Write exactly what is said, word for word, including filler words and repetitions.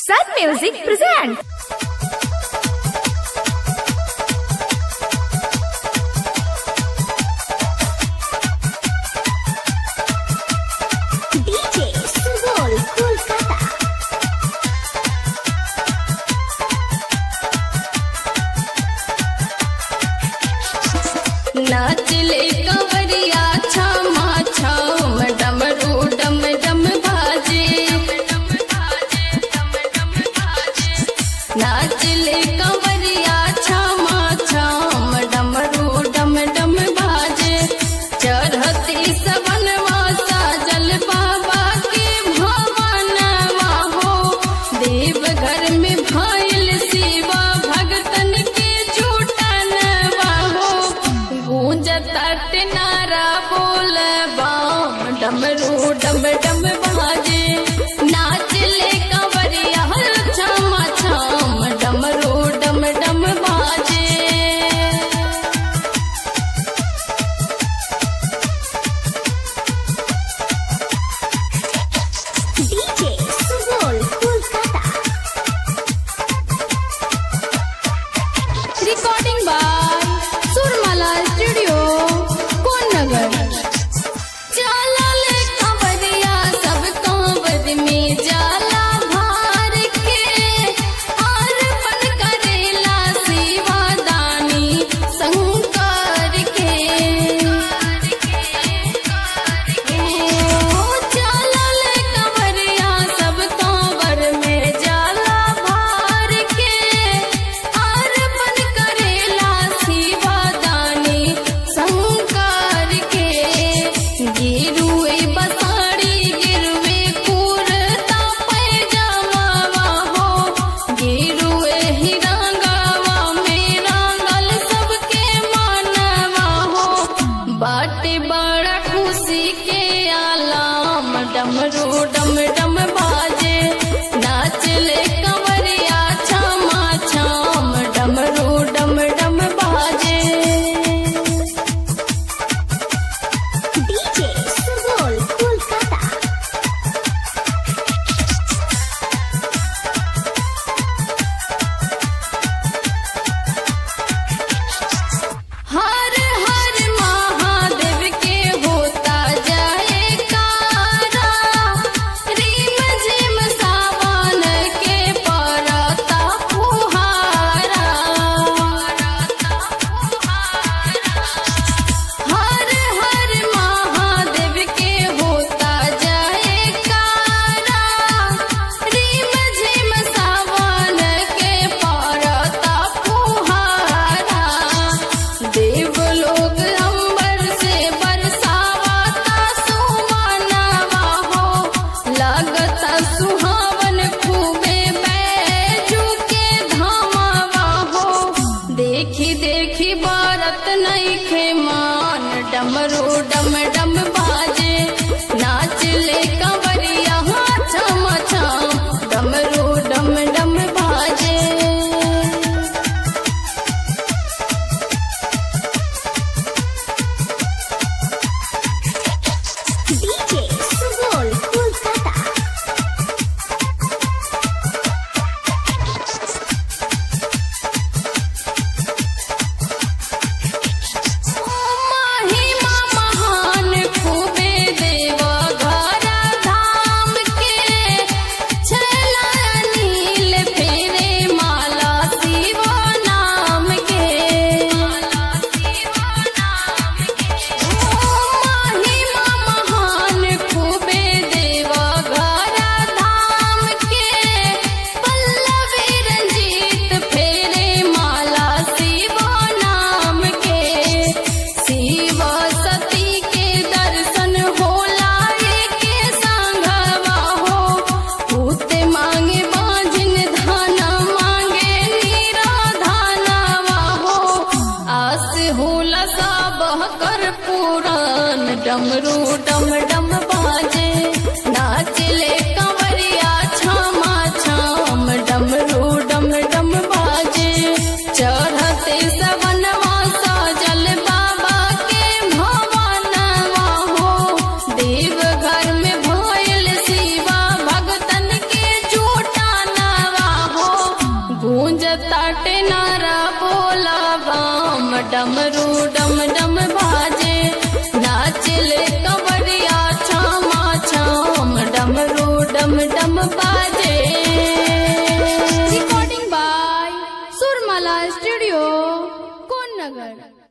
Sun Music presents D J Subol Kolkata। नाच ले कंवरिया छमा छम डमरू डम डम बाजे। नाच ले कंवरिया छमा छम डमरू डम डम बाजे। चढ़ती सवनवा साजल बाबा के भवनवा हो। देवघर में भइल शिवा भगतन के जुटनवा हो। गूंजता नारा बोल बाम डमरू डम डम बाजे। नाच ले कंवरिया छमा छम डमरू डम डम बाजे। D J Subol Kolkata। Recording by Surmala studio Konnagar. जाला ले कंवरिया सब कंवर में जाला भार के। अर्पण करेला शिवा दानी शंकर के। ओ जाला ले कंवरिया सब कंवर में जाला भार के। अर्पण करेला शिवा दानी शंकर के। गिरुए बसाड़ी गिरुए कुर्ता पैजामा हो। गिरुए ही रंगावा में रंगल सबके मनवा हो। बाटे बड़ा खुशी के आलाम डमरू डम डम बाजे। नाच ले कंवरिया छमा छम डमरू डम डम बाजे। D J Subol Kolkata। हर हर महादेव के होता जयकारा। रिम झिम सावन के परता फुहारा। हर हर महादेव के होता जयकारा। रिम झिम सावन के परता फुहारा। देवलोक अंबर से बरसावता सुमनवा हो। लगता सुहावन खूबे बैजू के धामवा हो। देखी देखी बारत नइखे मान डमरू डम डम बाजे। नाच ले कंवरिया छम छम डमरू डम डम बाजे। D J Subol Kolkata। महिमा महान डमरू डम डम बाजे नाचले कंवरिया छामा छाम डमरू डम डम बाजे। रिकॉर्डिंग बाय सुरमाला स्टूडियो, कोन नगर।